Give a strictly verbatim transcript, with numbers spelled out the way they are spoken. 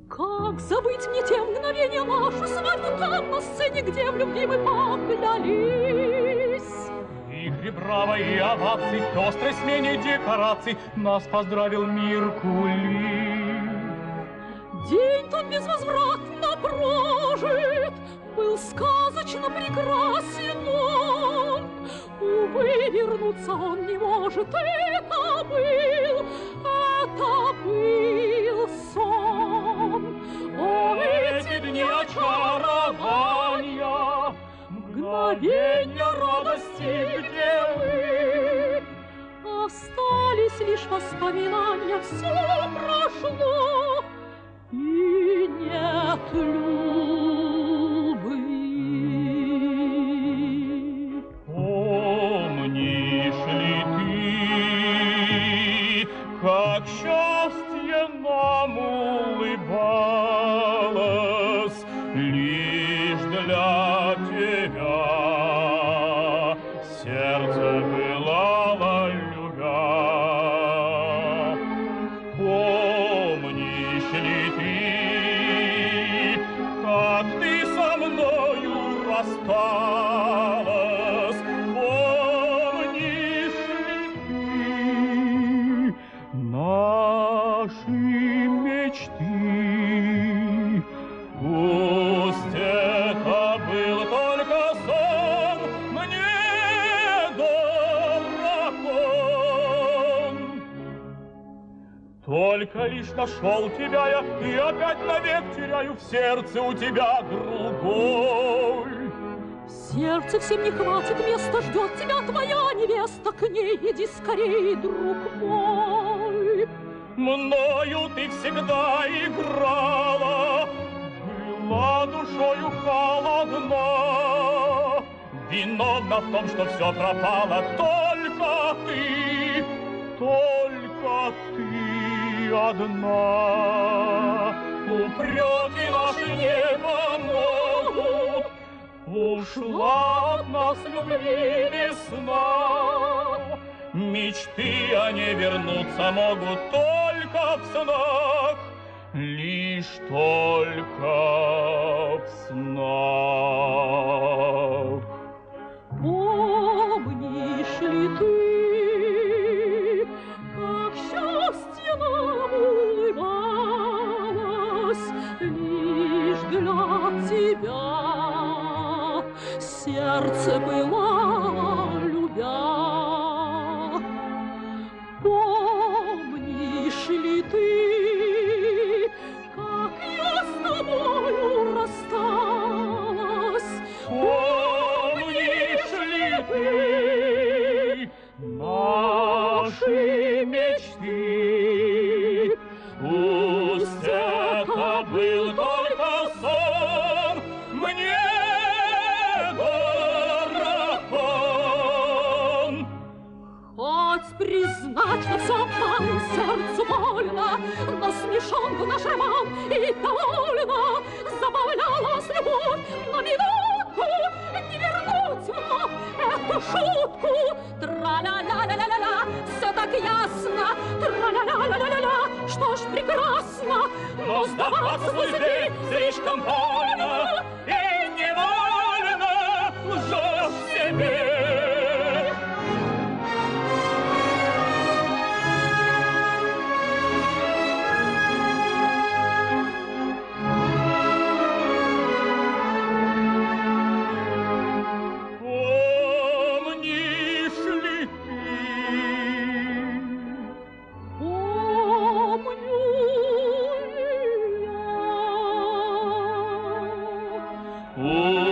Как забыть мне те мгновения, нашу свадьбу там, на сцене, где в любви мы поклялись? Вихри бравой и оваций, в пестрой смене декораций нас поздравил Миркулин. День тот безвозвратно прожит, был сказочно прекрасен он. Увы, вернуться он не может, это был, это был сон. О, эти дни очарования, мгновенья радости, где вы? Остались лишь воспоминания, все прошло, и нет любви. Помнишь ли ты, как счастье нам улыбалось лишь для тебя? Сердце пылало, любя. Помнишь ли ты, как ты со мною рассталась? Помнишь ли ты наши мечты? Пусть это был только сон, мне дорог он. Только лишь нашел тебя я, и опять навек теряю в сердце у тебя другой. В сердце всем не хватит места, ждет тебя твоя невеста, к ней иди скорей, друг мой. Мною ты всегда играла, была душою холодна. Виновна в том, что все пропало, только ты, только ты одна. Упреки наши не помогут, ушла от нас любви весна. Мечты они вернуться могут только в снах, лишь только в снах. Помнишь ли ты, как счастье нам улыбалось лишь для тебя? Сердце было, любя. Помнишь ли ты, как я с тобою рассталась? Помнишь ли ты наши мечты? Пусть это был только сон, мне дорог он. Хоть признать, что все обман, сердцу больно, но смешон был наш роман, и довольно забавлялась любовь. На минутку не вернуть вновь эту шутку. Тра-ля-ля-ля-ля-ля, все так ясно. Тра-ля-ля-ля-ля-ля, что ж прекрасно, Но сдаваться в любви слишком больно, и невольно лжешь себе. Помнишь ли ты? Помню ли я? О,